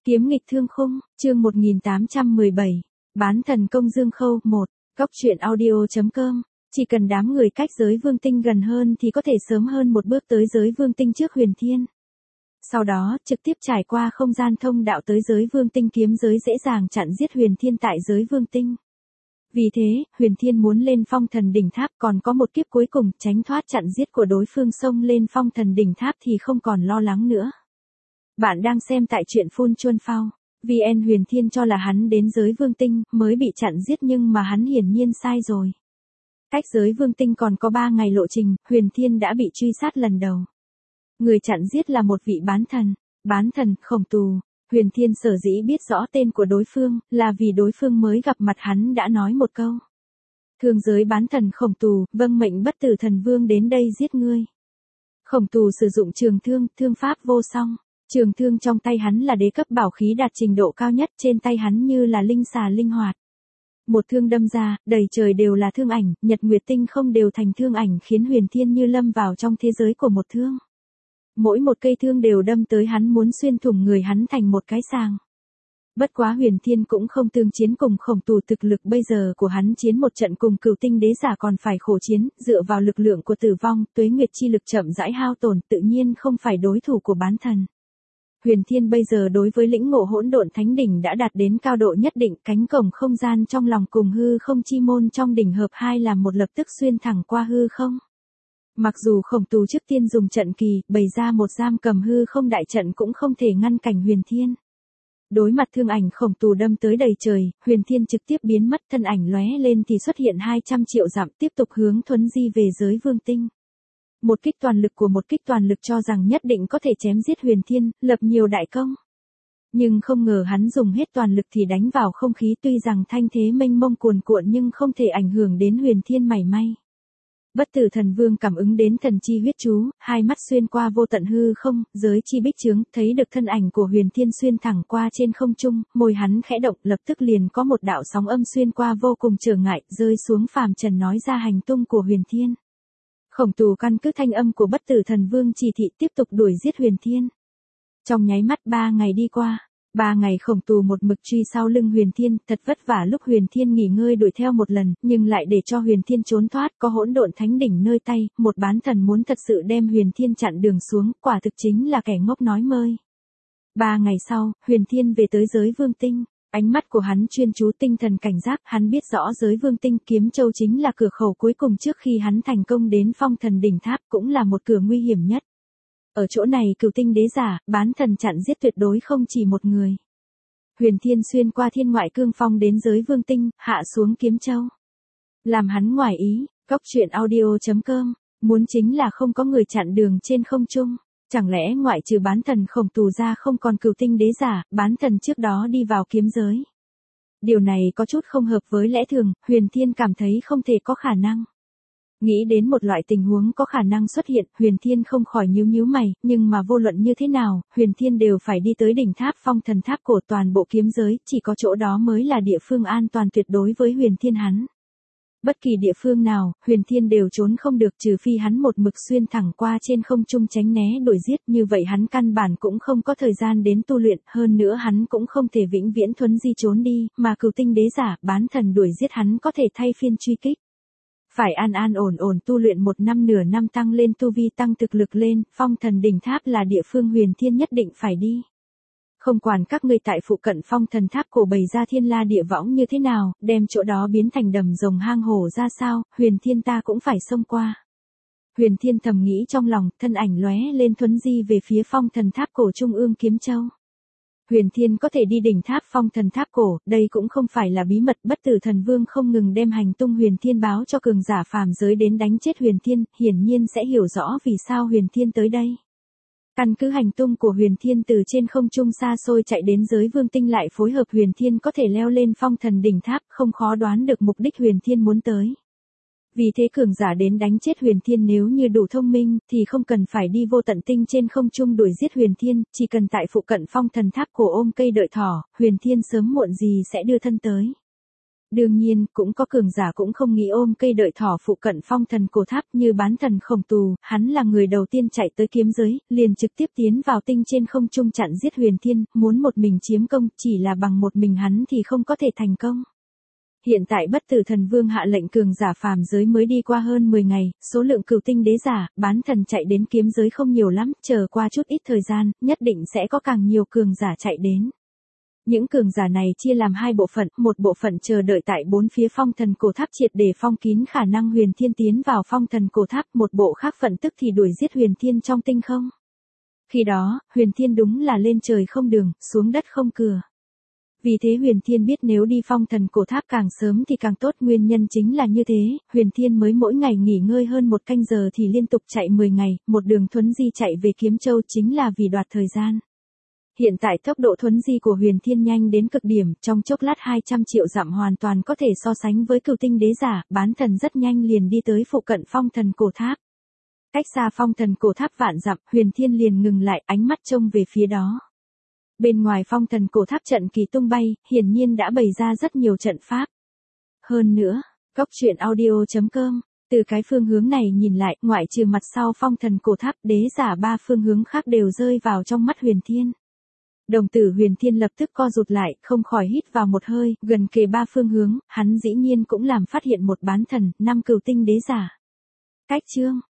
Kiếm nghịch thương khung, chương 1817, bán thần công Dương Khâu 1, góc truyện audio.com, chỉ cần đám người cách giới vương tinh gần hơn thì có thể sớm hơn một bước tới giới vương tinh trước Huyền Thiên. Sau đó, trực tiếp trải qua không gian thông đạo tới giới vương tinh kiếm giới dễ dàng chặn giết Huyền Thiên tại giới vương tinh. Vì thế, Huyền Thiên muốn lên phong thần đỉnh tháp còn có một kiếp cuối cùng tránh thoát chặn giết của đối phương xông lên phong thần đỉnh tháp thì không còn lo lắng nữa. Bạn đang xem tại truyện Phun Chuân Phao. VN Huyền Thiên cho là hắn đến giới vương tinh mới bị chặn giết nhưng mà hắn hiển nhiên sai rồi. Cách giới vương tinh còn có 3 ngày lộ trình, Huyền Thiên đã bị truy sát lần đầu. Người chặn giết là một vị bán thần Khổng Tù. Huyền Thiên sở dĩ biết rõ tên của đối phương là vì đối phương mới gặp mặt hắn đã nói một câu. Thương giới bán thần Khổng Tù, vâng mệnh bất tử thần vương đến đây giết ngươi. Khổng Tù sử dụng trường thương, thương pháp vô song. Trường thương trong tay hắn là đế cấp bảo khí đạt trình độ cao nhất, trên tay hắn như là linh xà linh hoạt. Một thương đâm ra, đầy trời đều là thương ảnh, nhật nguyệt tinh không đều thành thương ảnh khiến Huyền Thiên như lâm vào trong thế giới của một thương. Mỗi một cây thương đều đâm tới hắn muốn xuyên thủng người hắn thành một cái sàng. Bất quá Huyền Thiên cũng không tương chiến cùng Khổng Tù, thực lực bây giờ của hắn chiến một trận cùng Cửu Tinh Đế Giả còn phải khổ chiến, dựa vào lực lượng của tử vong, tuế nguyệt chi lực chậm rãi hao tổn, tự nhiên không phải đối thủ của bán thần. Huyền Thiên bây giờ đối với lĩnh ngộ hỗn độn thánh đỉnh đã đạt đến cao độ nhất định, cánh cổng không gian trong lòng cùng hư không chi môn trong đỉnh hợp hai làm một lập tức xuyên thẳng qua hư không. Mặc dù Khổng Tù trước tiên dùng trận kỳ, bày ra một giam cầm hư không đại trận cũng không thể ngăn cảnh Huyền Thiên. Đối mặt thương ảnh Khổng Tù đâm tới đầy trời, Huyền Thiên trực tiếp biến mất, thân ảnh lóe lên thì xuất hiện 200 triệu dặm, tiếp tục hướng thuấn di về giới vương tinh. Một kích toàn lực cho rằng nhất định có thể chém giết Huyền Thiên, lập nhiều đại công. Nhưng không ngờ hắn dùng hết toàn lực thì đánh vào không khí, tuy rằng thanh thế mênh mông cuồn cuộn nhưng không thể ảnh hưởng đến Huyền Thiên mảy may. Bất tử thần vương cảm ứng đến thần chi huyết chú, hai mắt xuyên qua vô tận hư không, giới chi bích chướng, thấy được thân ảnh của Huyền Thiên xuyên thẳng qua trên không trung, môi hắn khẽ động, lập tức liền có một đạo sóng âm xuyên qua vô cùng trở ngại, rơi xuống phàm trần nói ra hành tung của Huyền Thiên. Khổng Tù căn cứ thanh âm của bất tử thần vương chỉ thị tiếp tục đuổi giết Huyền Thiên. Trong nháy mắt 3 ngày đi qua, 3 ngày Khổng Tù một mực truy sau lưng Huyền Thiên, thật vất vả lúc Huyền Thiên nghỉ ngơi đuổi theo một lần, nhưng lại để cho Huyền Thiên trốn thoát, có hỗn độn thánh đỉnh nơi tay, một bán thần muốn thật sự đem Huyền Thiên chặn đường xuống, quả thực chính là kẻ ngốc nói mơi. 3 ngày sau, Huyền Thiên về tới giới vương tinh. Ánh mắt của hắn chuyên chú, tinh thần cảnh giác, hắn biết rõ giới vương tinh kiếm châu chính là cửa khẩu cuối cùng trước khi hắn thành công đến phong thần đỉnh tháp, cũng là một cửa nguy hiểm nhất. Ở chỗ này Cửu Tinh Đế Giả, bán thần chặn giết tuyệt đối không chỉ một người. Huyền Thiên xuyên qua thiên ngoại cương phong đến giới vương tinh, hạ xuống kiếm châu. Làm hắn ngoài ý, góc truyện audio.com, muốn chính là không có người chặn đường trên không trung. Chẳng lẽ ngoại trừ bán thần Khổng Tù ra không còn Cửu Tinh Đế Giả, bán thần trước đó đi vào kiếm giới. Điều này có chút không hợp với lẽ thường, Huyền Thiên cảm thấy không thể có khả năng. Nghĩ đến một loại tình huống có khả năng xuất hiện, Huyền Thiên không khỏi nhíu mày, nhưng mà vô luận như thế nào, Huyền Thiên đều phải đi tới đỉnh tháp phong thần tháp cổ toàn bộ kiếm giới, chỉ có chỗ đó mới là địa phương an toàn tuyệt đối với Huyền Thiên hắn. Bất kỳ địa phương nào, Huyền Thiên đều trốn không được trừ phi hắn một mực xuyên thẳng qua trên không trung tránh né đuổi giết, như vậy hắn căn bản cũng không có thời gian đến tu luyện, hơn nữa hắn cũng không thể vĩnh viễn thuấn di trốn đi, mà Cửu Tinh Đế Giả, bán thần đuổi giết hắn có thể thay phiên truy kích. Phải an ổn tu luyện 1 năm nửa năm tăng lên tu vi tăng thực lực lên, phong thần đỉnh tháp là địa phương Huyền Thiên nhất định phải đi. Không quản các ngươi tại phụ cận phong thần tháp cổ bày ra thiên la địa võng như thế nào, đem chỗ đó biến thành đầm rồng hang hổ ra sao, Huyền Thiên ta cũng phải xông qua. Huyền Thiên thầm nghĩ trong lòng, thân ảnh lóe lên thuấn di về phía phong thần tháp cổ trung ương kiếm châu. Huyền Thiên có thể đi đỉnh tháp phong thần tháp cổ, đây cũng không phải là bí mật, bất tử thần vương không ngừng đem hành tung Huyền Thiên báo cho cường giả phàm giới đến đánh chết Huyền Thiên, hiển nhiên sẽ hiểu rõ vì sao Huyền Thiên tới đây. Căn cứ hành tung của Huyền Thiên từ trên không trung xa xôi chạy đến giới vương tinh lại phối hợp Huyền Thiên có thể leo lên phong thần đỉnh tháp, không khó đoán được mục đích Huyền Thiên muốn tới. Vì thế cường giả đến đánh chết Huyền Thiên nếu như đủ thông minh thì không cần phải đi vô tận tinh trên không trung đuổi giết Huyền Thiên, chỉ cần tại phụ cận phong thần tháp cổ ôm cây đợi thỏ, Huyền Thiên sớm muộn gì sẽ đưa thân tới. Đương nhiên, cũng có cường giả cũng không nghĩ ôm cây đợi thỏ phụ cận phong thần cổ tháp như bán thần Khổng Tù, hắn là người đầu tiên chạy tới kiếm giới, liền trực tiếp tiến vào tinh trên không trung chặn giết Huyền Thiên, muốn một mình chiếm công, chỉ là bằng một mình hắn thì không có thể thành công. Hiện tại Bất Tử Thần Vương hạ lệnh cường giả phàm giới mới đi qua hơn 10 ngày, số lượng cửu tinh đế giả, bán thần chạy đến kiếm giới không nhiều lắm, chờ qua chút ít thời gian, nhất định sẽ có càng nhiều cường giả chạy đến. Những cường giả này chia làm hai bộ phận, một bộ phận chờ đợi tại bốn phía phong thần cổ tháp triệt để phong kín khả năng Huyền Thiên tiến vào phong thần cổ tháp, một bộ khác phận tức thì đuổi giết Huyền Thiên trong tinh không. Khi đó, Huyền Thiên đúng là lên trời không đường, xuống đất không cửa. Vì thế Huyền Thiên biết nếu đi phong thần cổ tháp càng sớm thì càng tốt, nguyên nhân chính là như thế, Huyền Thiên mới mỗi ngày nghỉ ngơi hơn một canh giờ thì liên tục chạy 10 ngày, một đường thuấn di chạy về Kiếm Châu chính là vì đoạt thời gian. Hiện tại tốc độ thuấn di của Huyền Thiên nhanh đến cực điểm, trong chốc lát 200 triệu dặm hoàn toàn có thể so sánh với cửu tinh đế giả, bán thần rất nhanh liền đi tới phụ cận phong thần cổ tháp. Cách xa phong thần cổ tháp vạn dặm, Huyền Thiên liền ngừng lại, ánh mắt trông về phía đó. Bên ngoài phong thần cổ tháp trận kỳ tung bay, hiển nhiên đã bày ra rất nhiều trận pháp. Hơn nữa, goctruyện.audio.com, từ cái phương hướng này nhìn lại, ngoại trừ mặt sau phong thần cổ tháp, đế giả ba phương hướng khác đều rơi vào trong mắt Huyền Thiên. Đồng tử Huyền Thiên lập tức co rụt lại, không khỏi hít vào một hơi, gần kề ba phương hướng, hắn dĩ nhiên cũng làm phát hiện một bán thần, 5 cửu tinh đế giả. Cách chương